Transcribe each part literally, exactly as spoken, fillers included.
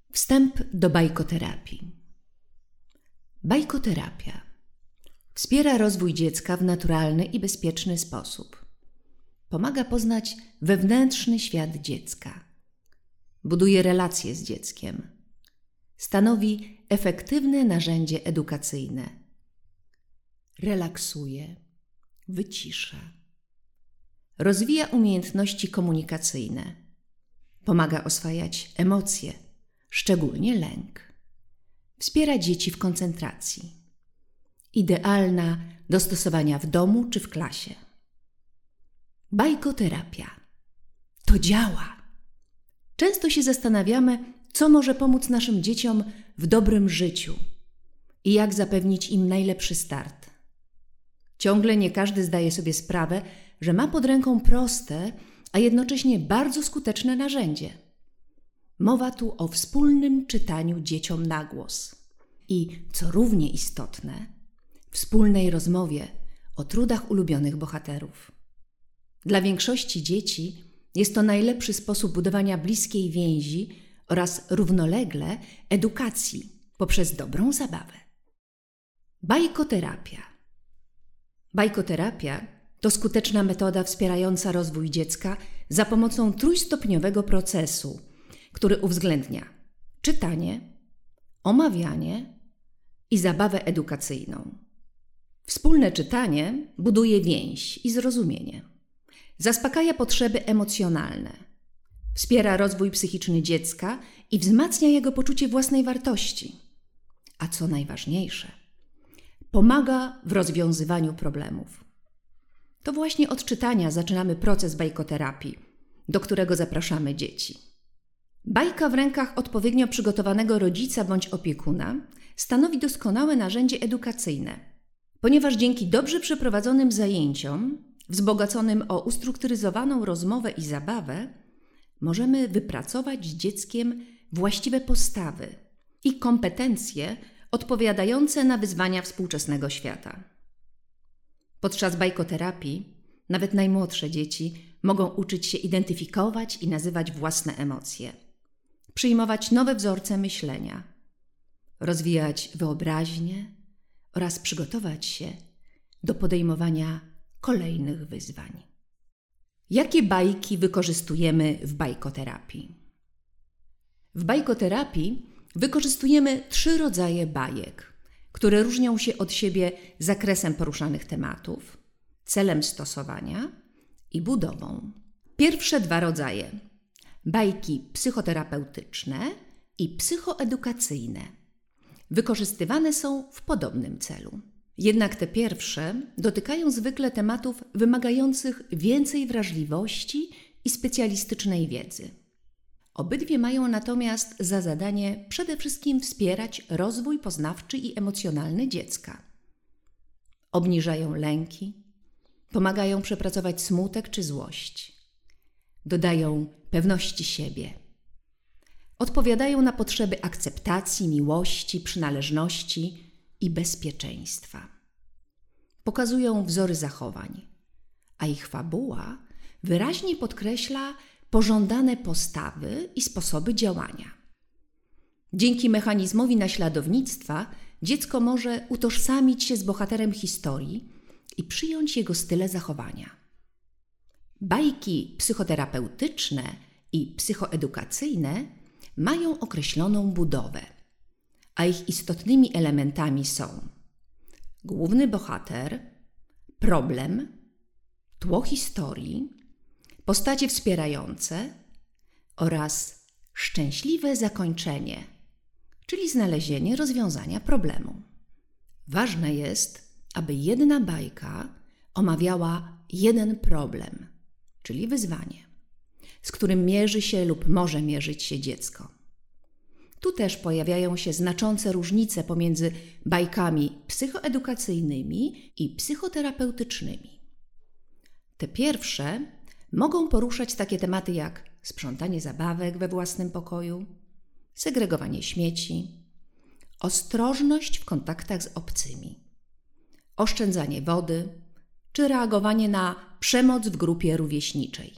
Wstęp do bajkoterapii. Bajkoterapia wspiera rozwój dziecka w naturalny i bezpieczny sposób. Pomaga poznać wewnętrzny świat dziecka. Buduje relacje z dzieckiem. Stanowi efektywne narzędzie edukacyjne. Relaksuje, wycisza. Rozwija umiejętności komunikacyjne. Pomaga oswajać emocje, szczególnie lęk. Wspiera dzieci w koncentracji. Idealna do stosowania w domu czy w klasie. Bajkoterapia. To działa. Często się zastanawiamy, co może pomóc naszym dzieciom w dobrym życiu i jak zapewnić im najlepszy start. Ciągle nie każdy zdaje sobie sprawę, że ma pod ręką proste, a jednocześnie bardzo skuteczne narzędzie. Mowa tu o wspólnym czytaniu dzieciom na głos i, co równie istotne, wspólnej rozmowie o trudach ulubionych bohaterów. Dla większości dzieci jest to najlepszy sposób budowania bliskiej więzi oraz równolegle edukacji poprzez dobrą zabawę. Bajkoterapia. Bajkoterapia to skuteczna metoda wspierająca rozwój dziecka za pomocą trójstopniowego procesu, który uwzględnia czytanie, omawianie i zabawę edukacyjną. Wspólne czytanie buduje więź i zrozumienie. Zaspokaja potrzeby emocjonalne. Wspiera rozwój psychiczny dziecka i wzmacnia jego poczucie własnej wartości. A co najważniejsze, pomaga w rozwiązywaniu problemów. To właśnie od czytania zaczynamy proces bajkoterapii, do którego zapraszamy dzieci. Bajka w rękach odpowiednio przygotowanego rodzica bądź opiekuna stanowi doskonałe narzędzie edukacyjne, ponieważ dzięki dobrze przeprowadzonym zajęciom, wzbogaconym o ustrukturyzowaną rozmowę i zabawę, możemy wypracować z dzieckiem właściwe postawy i kompetencje odpowiadające na wyzwania współczesnego świata. Podczas bajkoterapii nawet najmłodsze dzieci mogą uczyć się identyfikować i nazywać własne emocje, przyjmować nowe wzorce myślenia, rozwijać wyobraźnię oraz przygotować się do podejmowania kolejnych wyzwań. Jakie bajki wykorzystujemy w bajkoterapii? W bajkoterapii wykorzystujemy trzy rodzaje bajek, które różnią się od siebie zakresem poruszanych tematów, celem stosowania i budową. Pierwsze dwa rodzaje – bajki psychoterapeutyczne i psychoedukacyjne – wykorzystywane są w podobnym celu. Jednak te pierwsze dotykają zwykle tematów wymagających więcej wrażliwości i specjalistycznej wiedzy. Obydwie mają natomiast za zadanie przede wszystkim wspierać rozwój poznawczy i emocjonalny dziecka. Obniżają lęki, pomagają przepracować smutek czy złość, dodają pewności siebie, odpowiadają na potrzeby akceptacji, miłości, przynależności i bezpieczeństwa. Pokazują wzory zachowań, a ich fabuła wyraźnie podkreśla pożądane postawy i sposoby działania. Dzięki mechanizmowi naśladownictwa dziecko może utożsamić się z bohaterem historii i przyjąć jego style zachowania. Bajki psychoterapeutyczne i psychoedukacyjne mają określoną budowę, a ich istotnymi elementami są główny bohater, problem, tło historii, postacie wspierające oraz szczęśliwe zakończenie, czyli znalezienie rozwiązania problemu. Ważne jest, aby jedna bajka omawiała jeden problem, czyli wyzwanie, z którym mierzy się lub może mierzyć się dziecko. Tu też pojawiają się znaczące różnice pomiędzy bajkami psychoedukacyjnymi i psychoterapeutycznymi. Te pierwsze mogą poruszać takie tematy jak sprzątanie zabawek we własnym pokoju, segregowanie śmieci, ostrożność w kontaktach z obcymi, oszczędzanie wody czy reagowanie na przemoc w grupie rówieśniczej.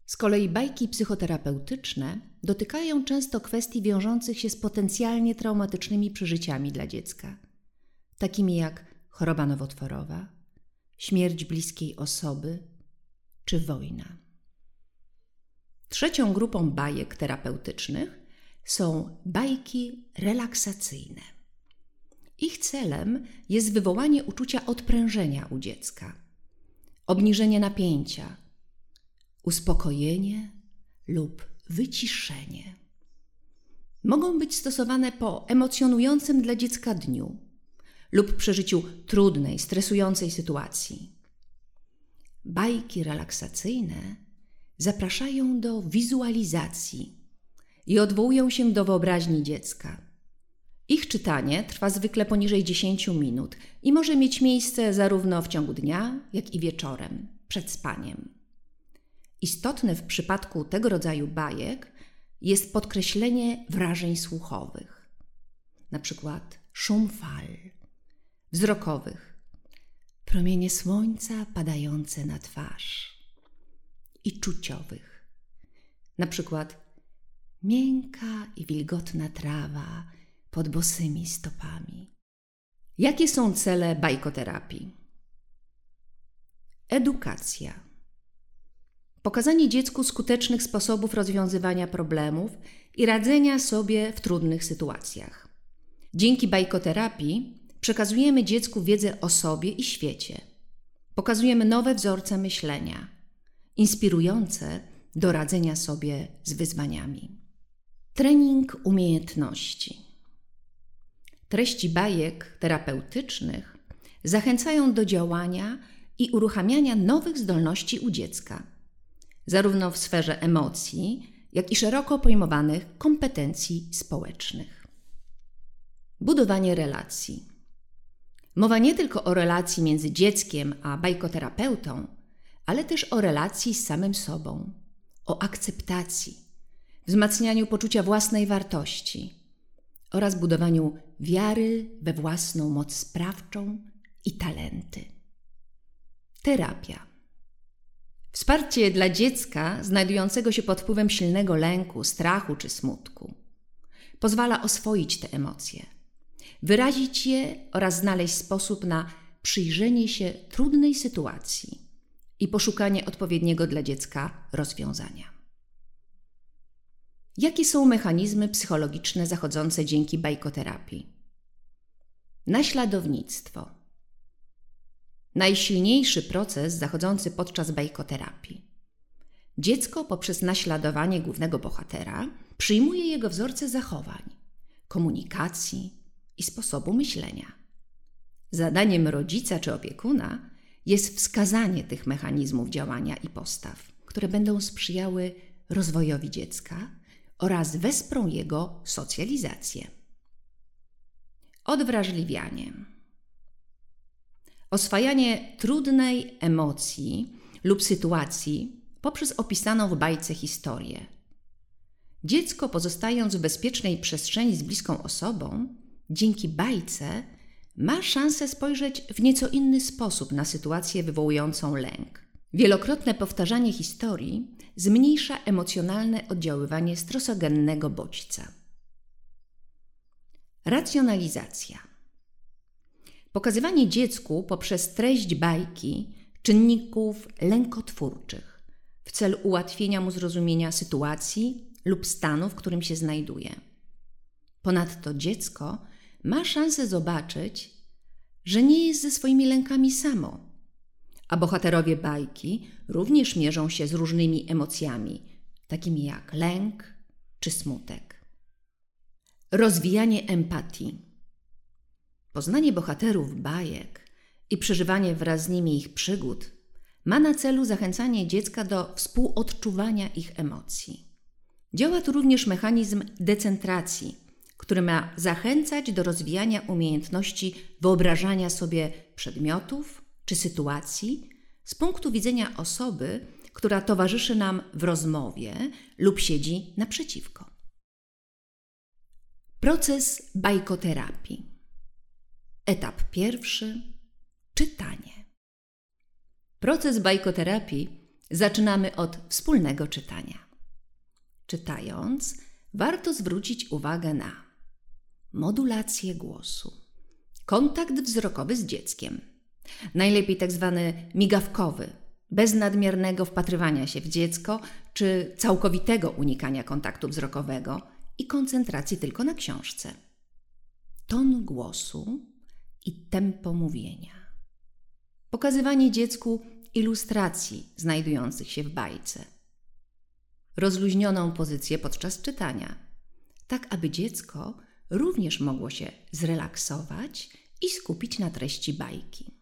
Z kolei bajki psychoterapeutyczne dotykają często kwestii wiążących się z potencjalnie traumatycznymi przeżyciami dla dziecka, takimi jak choroba nowotworowa, śmierć bliskiej osoby czy wojna. Trzecią grupą bajek terapeutycznych są bajki relaksacyjne. Ich celem jest wywołanie uczucia odprężenia u dziecka, obniżenie napięcia, uspokojenie lub wyciszenie. Mogą być stosowane po emocjonującym dla dziecka dniu lub przeżyciu trudnej, stresującej sytuacji. Bajki relaksacyjne zapraszają do wizualizacji i odwołują się do wyobraźni dziecka. Ich czytanie trwa zwykle poniżej dziesięć minut i może mieć miejsce zarówno w ciągu dnia, jak i wieczorem, przed spaniem. Istotne w przypadku tego rodzaju bajek jest podkreślenie wrażeń słuchowych, na przykład szum fal, wzrokowych, promienie słońca padające na twarz i czuciowych, na przykład miękka i wilgotna trawa pod bosymi stopami. Jakie są cele bajkoterapii? Edukacja. Pokazanie dziecku skutecznych sposobów rozwiązywania problemów i radzenia sobie w trudnych sytuacjach. Dzięki bajkoterapii przekazujemy dziecku wiedzę o sobie i świecie. Pokazujemy nowe wzorce myślenia, inspirujące do radzenia sobie z wyzwaniami. Trening umiejętności. Treści bajek terapeutycznych zachęcają do działania i uruchamiania nowych zdolności u dziecka, zarówno w sferze emocji, jak i szeroko pojmowanych kompetencji społecznych. Budowanie relacji. Mowa nie tylko o relacji między dzieckiem a bajkoterapeutą, ale też o relacji z samym sobą, o akceptacji, wzmacnianiu poczucia własnej wartości oraz budowaniu wiary we własną moc sprawczą i talenty. Terapia. Wsparcie dla dziecka znajdującego się pod wpływem silnego lęku, strachu czy smutku. Pozwala oswoić te emocje, wyrazić je oraz znaleźć sposób na przyjrzenie się trudnej sytuacji i poszukanie odpowiedniego dla dziecka rozwiązania. Jakie są mechanizmy psychologiczne zachodzące dzięki bajkoterapii? Naśladownictwo. Najsilniejszy proces zachodzący podczas bajkoterapii. Dziecko poprzez naśladowanie głównego bohatera przyjmuje jego wzorce zachowań, komunikacji i sposobu myślenia. Zadaniem rodzica czy opiekuna jest wskazanie tych mechanizmów działania i postaw, które będą sprzyjały rozwojowi dziecka oraz wesprą jego socjalizację. Odwrażliwianie. Oswajanie trudnej emocji lub sytuacji poprzez opisaną w bajce historię. Dziecko, pozostając w bezpiecznej przestrzeni z bliską osobą, dzięki bajce ma szansę spojrzeć w nieco inny sposób na sytuację wywołującą lęk. Wielokrotne powtarzanie historii zmniejsza emocjonalne oddziaływanie stresogennego bodźca. Racjonalizacja. Pokazywanie dziecku poprzez treść bajki czynników lękotwórczych w celu ułatwienia mu zrozumienia sytuacji lub stanu, w którym się znajduje. Ponadto dziecko ma szansę zobaczyć, że nie jest ze swoimi lękami samo, a bohaterowie bajki również mierzą się z różnymi emocjami, takimi jak lęk czy smutek. Rozwijanie empatii. Poznanie bohaterów bajek i przeżywanie wraz z nimi ich przygód ma na celu zachęcanie dziecka do współodczuwania ich emocji. Działa tu również mechanizm decentracji, który ma zachęcać do rozwijania umiejętności wyobrażania sobie przedmiotów czy sytuacji z punktu widzenia osoby, która towarzyszy nam w rozmowie lub siedzi naprzeciwko. Proces bajkoterapii. Etap pierwszy. Czytanie. Proces bajkoterapii Zaczynamy od wspólnego czytania. Czytając, warto zwrócić uwagę na modulację głosu, kontakt wzrokowy z dzieckiem, najlepiej tak zwany migawkowy, bez nadmiernego wpatrywania się w dziecko czy całkowitego unikania kontaktu wzrokowego i koncentracji tylko na książce. Ton głosu i tempo mówienia. Pokazywanie dziecku ilustracji znajdujących się w bajce. Rozluźnioną pozycję podczas czytania, tak aby dziecko również mogło się zrelaksować i skupić na treści bajki.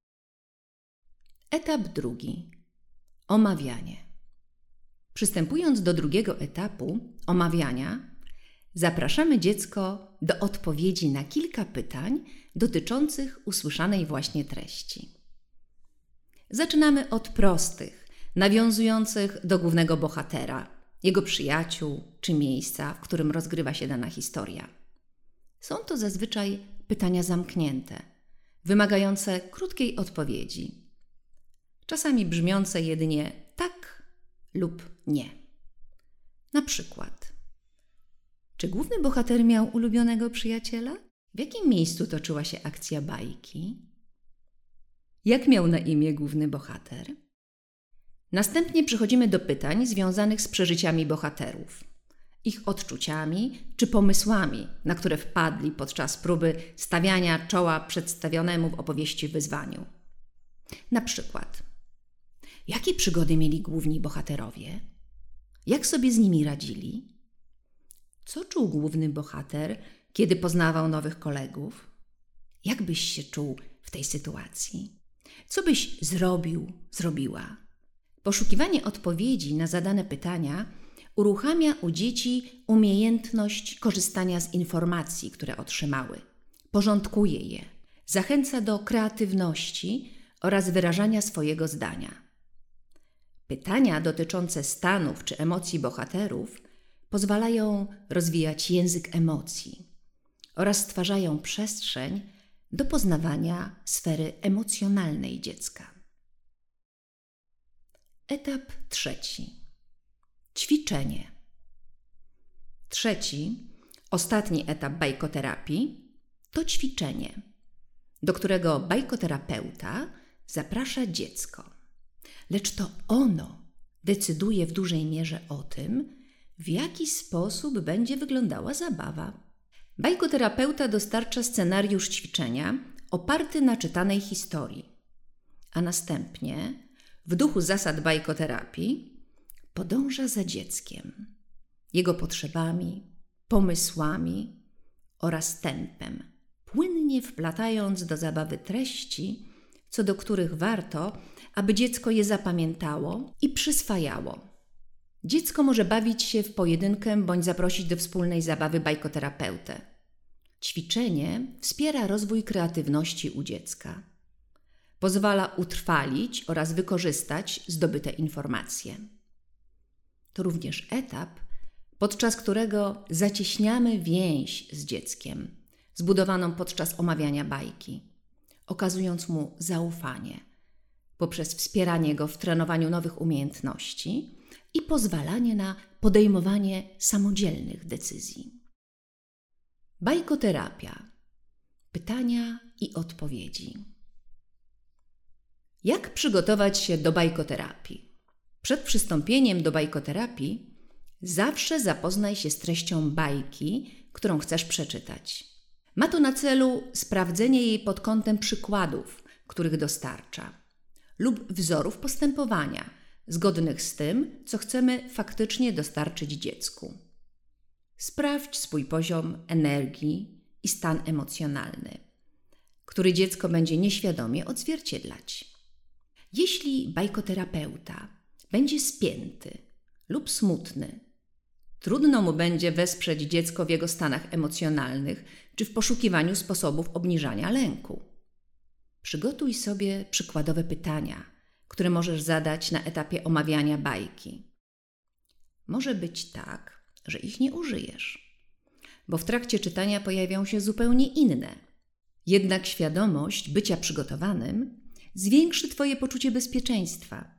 Etap drugi. Omawianie. Przystępując do drugiego etapu omawiania, zapraszamy dziecko do odpowiedzi na kilka pytań dotyczących usłyszanej właśnie treści. Zaczynamy od prostych, nawiązujących do głównego bohatera, jego przyjaciół czy miejsca, w którym rozgrywa się dana historia. Są to zazwyczaj pytania zamknięte, wymagające krótkiej odpowiedzi, czasami brzmiące jedynie tak lub nie. Na przykład: czy główny bohater miał ulubionego przyjaciela? W jakim miejscu toczyła się akcja bajki? Jak miał na imię główny bohater? Następnie przechodzimy do pytań związanych z przeżyciami bohaterów, ich odczuciami czy pomysłami, na które wpadli podczas próby stawiania czoła przedstawionemu w opowieści wyzwaniu. Na przykład: jakie przygody mieli główni bohaterowie? Jak sobie z nimi radzili? Co czuł główny bohater, kiedy poznawał nowych kolegów? Jak byś się czuł w tej sytuacji? Co byś zrobił, zrobiła? Poszukiwanie odpowiedzi na zadane pytania uruchamia u dzieci umiejętność korzystania z informacji, które otrzymały. Porządkuje je, zachęca do kreatywności oraz wyrażania swojego zdania. Pytania dotyczące stanów czy emocji bohaterów pozwalają rozwijać język emocji oraz stwarzają przestrzeń do poznawania sfery emocjonalnej dziecka. Etap trzeci. Ćwiczenie. Trzeci, ostatni etap bajkoterapii to ćwiczenie, do którego bajkoterapeuta zaprasza dziecko. Lecz to ono decyduje w dużej mierze o tym, w jaki sposób będzie wyglądała zabawa. Bajkoterapeuta dostarcza scenariusz ćwiczenia oparty na czytanej historii, a następnie w duchu zasad bajkoterapii podąża za dzieckiem, jego potrzebami, pomysłami oraz tempem, płynnie wplatając do zabawy treści, co do których warto, aby dziecko je zapamiętało i przyswajało. Dziecko może bawić się w pojedynkę bądź zaprosić do wspólnej zabawy bajkoterapeutę. Ćwiczenie wspiera rozwój kreatywności u dziecka. Pozwala utrwalić oraz wykorzystać zdobyte informacje. To również etap, podczas którego zacieśniamy więź z dzieckiem, zbudowaną podczas omawiania bajki, okazując mu zaufanie, poprzez wspieranie go w trenowaniu nowych umiejętności i pozwalanie na podejmowanie samodzielnych decyzji. Bajkoterapia. Pytania i odpowiedzi. Jak przygotować się do bajkoterapii? Przed przystąpieniem do bajkoterapii zawsze zapoznaj się z treścią bajki, którą chcesz przeczytać. Ma to na celu sprawdzenie jej pod kątem przykładów, których dostarcza, lub wzorów postępowania, zgodnych z tym, co chcemy faktycznie dostarczyć dziecku. Sprawdź swój poziom energii i stan emocjonalny, który dziecko będzie nieświadomie odzwierciedlać. Jeśli bajkoterapeuta będzie spięty lub smutny, trudno mu będzie wesprzeć dziecko w jego stanach emocjonalnych czy w poszukiwaniu sposobów obniżania lęku. Przygotuj sobie przykładowe pytania, które możesz zadać na etapie omawiania bajki. Może być tak, że ich nie użyjesz, bo w trakcie czytania pojawią się zupełnie inne. Jednak świadomość bycia przygotowanym zwiększy Twoje poczucie bezpieczeństwa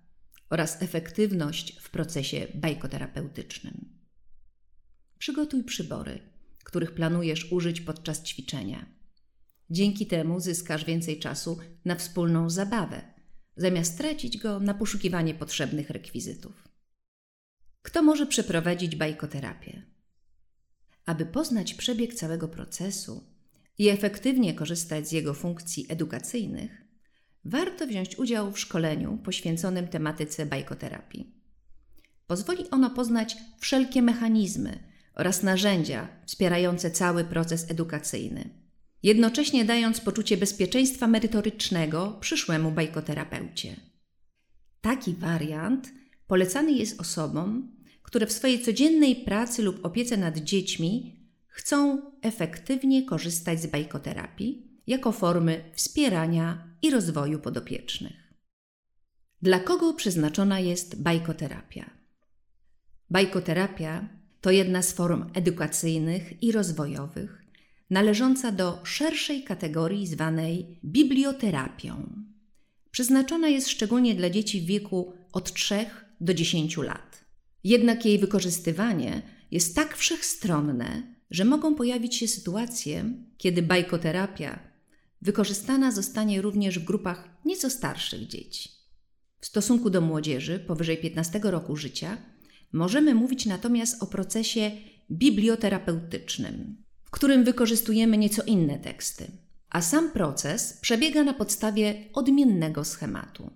oraz efektywność w procesie bajkoterapeutycznym. Przygotuj przybory, których planujesz użyć podczas ćwiczenia. Dzięki temu zyskasz więcej czasu na wspólną zabawę, zamiast tracić go na poszukiwanie potrzebnych rekwizytów. Kto może przeprowadzić bajkoterapię? Aby poznać przebieg całego procesu i efektywnie korzystać z jego funkcji edukacyjnych, warto wziąć udział w szkoleniu poświęconym tematyce bajkoterapii. Pozwoli ono poznać wszelkie mechanizmy oraz narzędzia wspierające cały proces edukacyjny, jednocześnie dając poczucie bezpieczeństwa merytorycznego przyszłemu bajkoterapeucie. Taki wariant polecany jest osobom, które w swojej codziennej pracy lub opiece nad dziećmi chcą efektywnie korzystać z bajkoterapii jako formy wspierania i rozwoju podopiecznych. Dla kogo przeznaczona jest bajkoterapia? Bajkoterapia to jedna z form edukacyjnych i rozwojowych, należąca do szerszej kategorii zwanej biblioterapią. Przeznaczona jest szczególnie dla dzieci w wieku od trzech do dziesięciu lat. Jednak jej wykorzystywanie jest tak wszechstronne, że mogą pojawić się sytuacje, kiedy bajkoterapia wykorzystana zostanie również w grupach nieco starszych dzieci. W stosunku do młodzieży powyżej piętnastego roku życia możemy mówić natomiast o procesie biblioterapeutycznym, w którym wykorzystujemy nieco inne teksty, a sam proces przebiega na podstawie odmiennego schematu.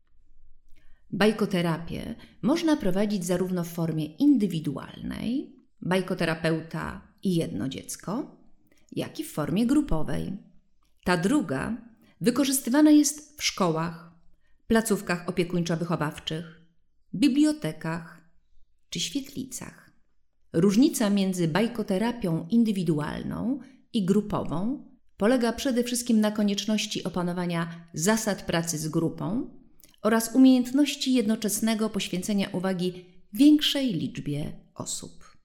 Bajkoterapię można prowadzić zarówno w formie indywidualnej, bajkoterapeuta i jedno dziecko, jak i w formie grupowej. Ta druga wykorzystywana jest w szkołach, placówkach opiekuńczo-wychowawczych, bibliotekach czy świetlicach. Różnica między bajkoterapią indywidualną i grupową polega przede wszystkim na konieczności opanowania zasad pracy z grupą oraz umiejętności jednoczesnego poświęcenia uwagi większej liczbie osób.